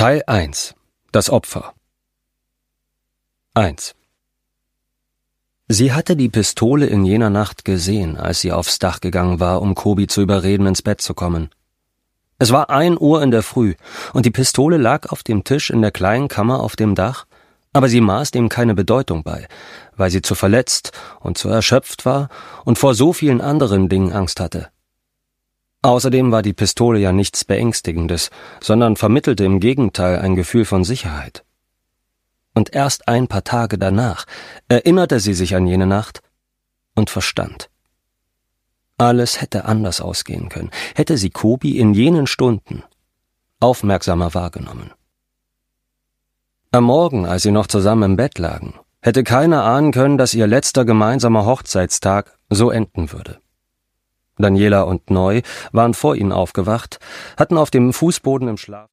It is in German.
Teil 1. Das Opfer. 1. Sie hatte die Pistole in jener Nacht gesehen, als sie aufs Dach gegangen war, um Kobi zu überreden, ins Bett zu kommen. Es war 1 Uhr in der Früh, und die Pistole lag auf dem Tisch in der kleinen Kammer auf dem Dach, aber sie maß dem keine Bedeutung bei, weil sie zu verletzt und zu erschöpft war und vor so vielen anderen Dingen Angst hatte. Außerdem war die Pistole ja nichts Beängstigendes, sondern vermittelte im Gegenteil ein Gefühl von Sicherheit. Und erst ein paar Tage danach erinnerte sie sich an jene Nacht und verstand. Alles hätte anders ausgehen können, hätte sie Kobi in jenen Stunden aufmerksamer wahrgenommen. Am Morgen, als sie noch zusammen im Bett lagen, hätte keiner ahnen können, dass ihr letzter gemeinsamer Hochzeitstag so enden würde. Daniela und Neu waren vor ihnen aufgewacht, hatten auf dem Fußboden im Schlaf